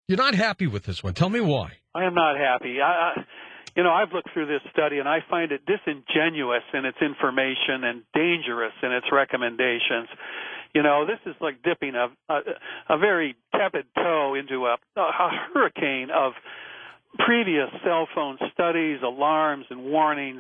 You're not happy with this one. Tell me why. I am not happy. I've looked through this study, and I find it disingenuous in its information and dangerous in its recommendations. This is like dipping a very tepid toe into a hurricane of previous cell phone studies, alarms, and warnings.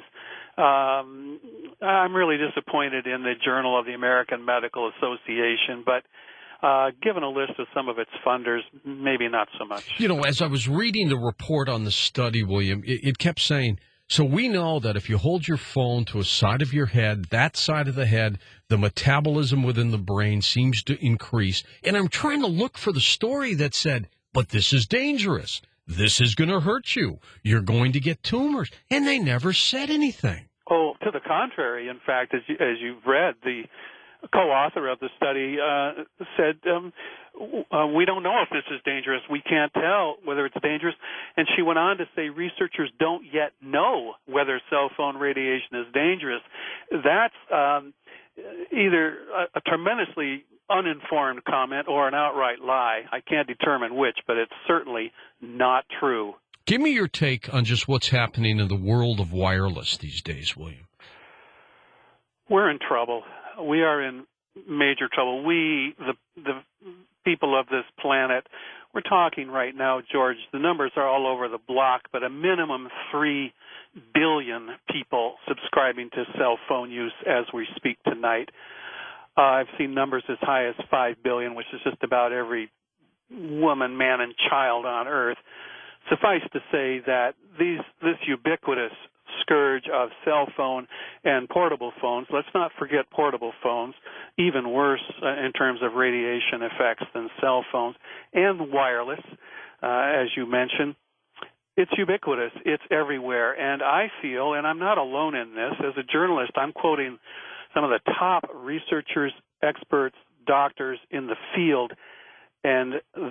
I'm really disappointed in the Journal of the American Medical Association, but given a list of some of its funders, maybe not so much. As I was reading the report on the study, William, it kept saying, so we know that if you hold your phone to a side of your head, that side of the head, the metabolism within the brain seems to increase. And I'm trying to look for the story that said, but this is dangerous. This is going to hurt you. You're going to get tumors. And they never said anything. Oh, to the contrary. In fact, as you've read, the co-author of the study said, we don't know if this is dangerous. We can't tell whether it's dangerous. And she went on to say researchers don't yet know whether cell phone radiation is dangerous. That's either a tremendously uninformed comment or an outright lie. I can't determine which, but it's certainly not true. Give me your take on just what's happening in the world of wireless these days, William. We're in trouble. We are in major trouble. We, the people of this planet, we're talking right now, George, the numbers are all over the block, but a minimum 3 billion people subscribing to cell phone use as we speak tonight. I've seen numbers as high as 5 billion, which is just about every woman, man, and child on Earth. Suffice to say that this ubiquitous scourge of cell phone and portable phones, let's not forget portable phones, even worse in terms of radiation effects than cell phones, and wireless, as you mentioned. It's ubiquitous. It's everywhere. And I feel, and I'm not alone in this, as a journalist, I'm quoting some of the top researchers, experts, doctors in the field, and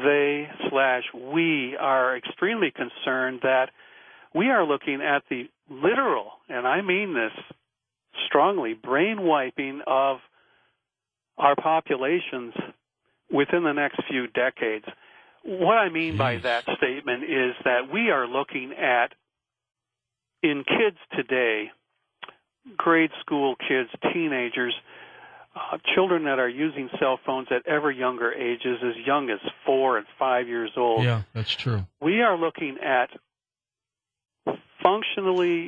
we are extremely concerned that we are looking at the literal, and I mean this strongly, brain wiping of our populations within the next few decades. What I mean by that statement is that we are looking at, in kids today, grade school kids, teenagers, children that are using cell phones at ever younger ages, as young as 4 and 5 years old. Yeah, that's true. We are looking at functionally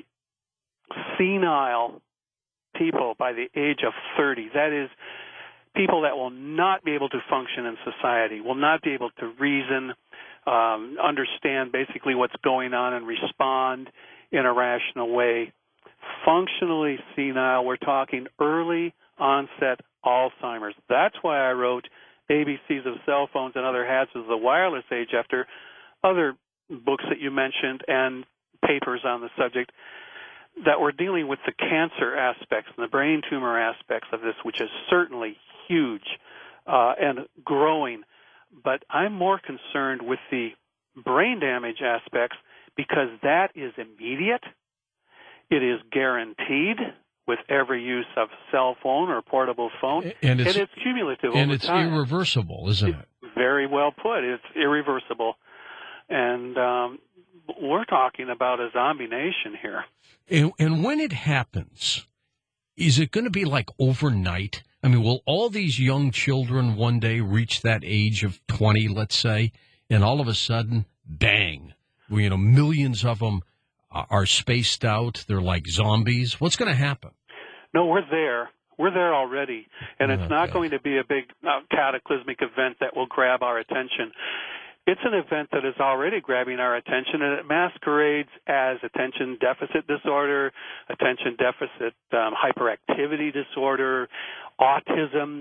senile people by the age of 30. That is, people that will not be able to function in society, will not be able to reason, understand basically what's going on and respond in a rational way. Functionally senile, we're talking early onset Alzheimer's. That's why I wrote ABCs of Cell Phones and Other Hazards of the Wireless Age after other books that you mentioned and papers on the subject, that we're dealing with the cancer aspects and the brain tumor aspects of this, which is certainly huge and growing. But I'm more concerned with the brain damage aspects because that is immediate. It is guaranteed with every use of cell phone or portable phone, and it's cumulative over time. And it's irreversible, isn't it? Very well put. It's irreversible. And we're talking about a zombie nation here. And when it happens, is it going to be like overnight? I mean, will all these young children one day reach that age of 20, let's say, and all of a sudden, bang, millions of them are spaced out, they're like zombies? What's going to happen? No, we're there. We're there already, and it's not going to be a big cataclysmic event that will grab our attention. It's an event that is already grabbing our attention, and it masquerades as attention deficit disorder, attention deficit hyperactivity disorder, autism,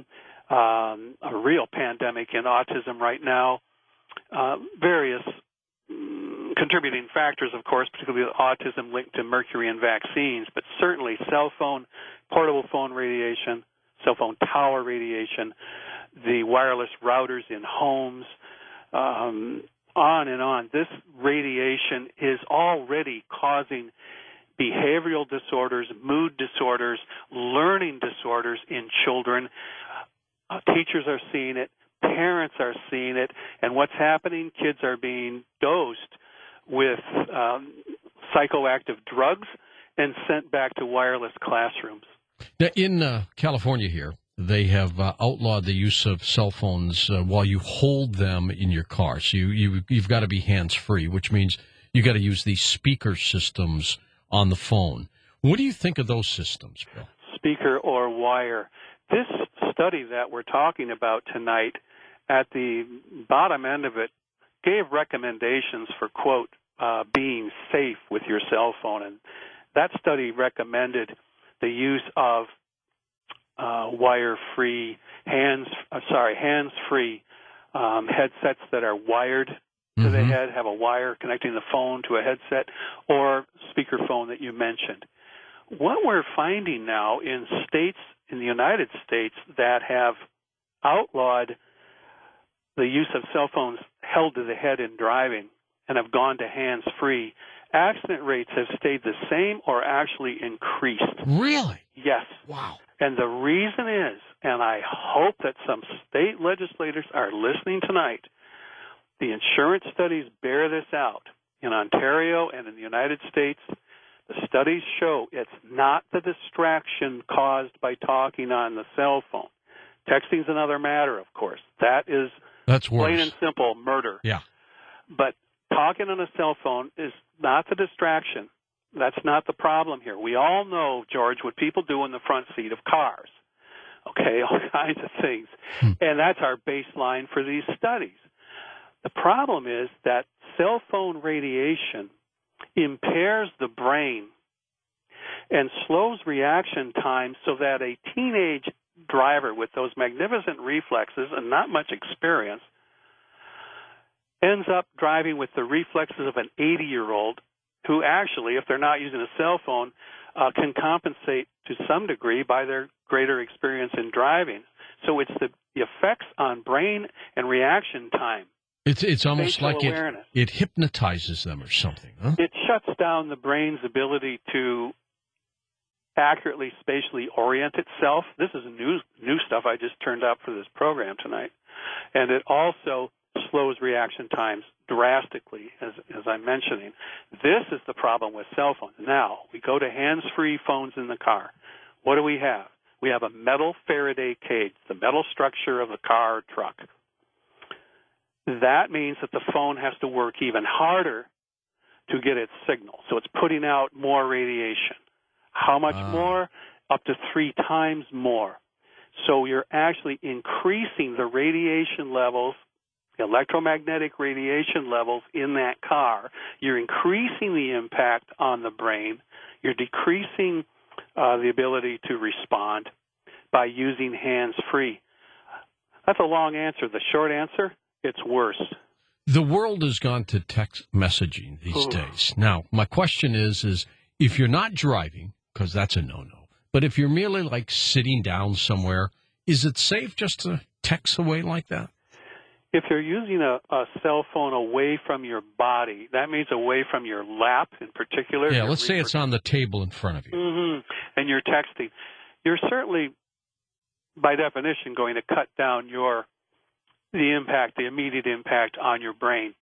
a real pandemic in autism right now, various contributing factors, of course, particularly autism linked to mercury and vaccines, but certainly cell phone, portable phone radiation, cell phone tower radiation, the wireless routers in homes, on and on. This radiation is already causing behavioral disorders, mood disorders, learning disorders in children. Teachers are seeing it. Parents are seeing it, and what's happening? Kids are being dosed with psychoactive drugs and sent back to wireless classrooms. Now, in California here, they have outlawed the use of cell phones while you hold them in your car. So you've got to be hands-free, which means you got to use these speaker systems on the phone. What do you think of those systems, Bill? Speaker or wire. This study that we're talking about tonight, at the bottom end of it, gave recommendations for, quote, being safe with your cell phone. And that study recommended the use of wire-free, hands-free headsets that are wired to the head, have a wire connecting the phone to a headset, or speakerphone that you mentioned. What we're finding now in states in the United States that have outlawed the use of cell phones held to the head in driving and have gone to hands-free, accident rates have stayed the same or actually increased. Really? Yes. Wow. And the reason is, and I hope that some state legislators are listening tonight, the insurance studies bear this out. In Ontario and in the United States, the studies show it's not the distraction caused by talking on the cell phone. Texting's another matter, of course. That's worse. Plain and simple murder. Yeah. But talking on a cell phone is not the distraction. That's not the problem here. We all know, George, what people do in the front seat of cars. Okay, all kinds of things. And that's our baseline for these studies. The problem is that cell phone radiation impairs the brain and slows reaction time so that a teenage driver with those magnificent reflexes and not much experience ends up driving with the reflexes of an 80-year-old who actually, if they're not using a cell phone, can compensate to some degree by their greater experience in driving. So it's the effects on brain and reaction time. It's almost like it hypnotizes them or something, huh? It shuts down the brain's ability to accurately spatially orient itself. This is new stuff I just turned up for this program tonight. And it also slows reaction times drastically, as I'm mentioning. This is the problem with cell phones. Now, we go to hands-free phones in the car. What do we have? We have a metal Faraday cage, the metal structure of a car or truck. That means that the phone has to work even harder to get its signal. So it's putting out more radiation. How much more? Up to 3 times more. So you're actually increasing the radiation levels, electromagnetic radiation levels in that car. You're increasing the impact on the brain. You're decreasing the ability to respond by using hands-free. That's a long answer. The short answer, it's worse. The world has gone to text messaging these days. Now, my question is if you're not driving, because that's a no-no, but if you're merely like sitting down somewhere, is it safe just to text away like that? If you're using a cell phone away from your body, that means away from your lap in particular. Yeah, let's say it's on the table in front of you. And you're texting. You're certainly, by definition, going to cut down the immediate impact on your brain.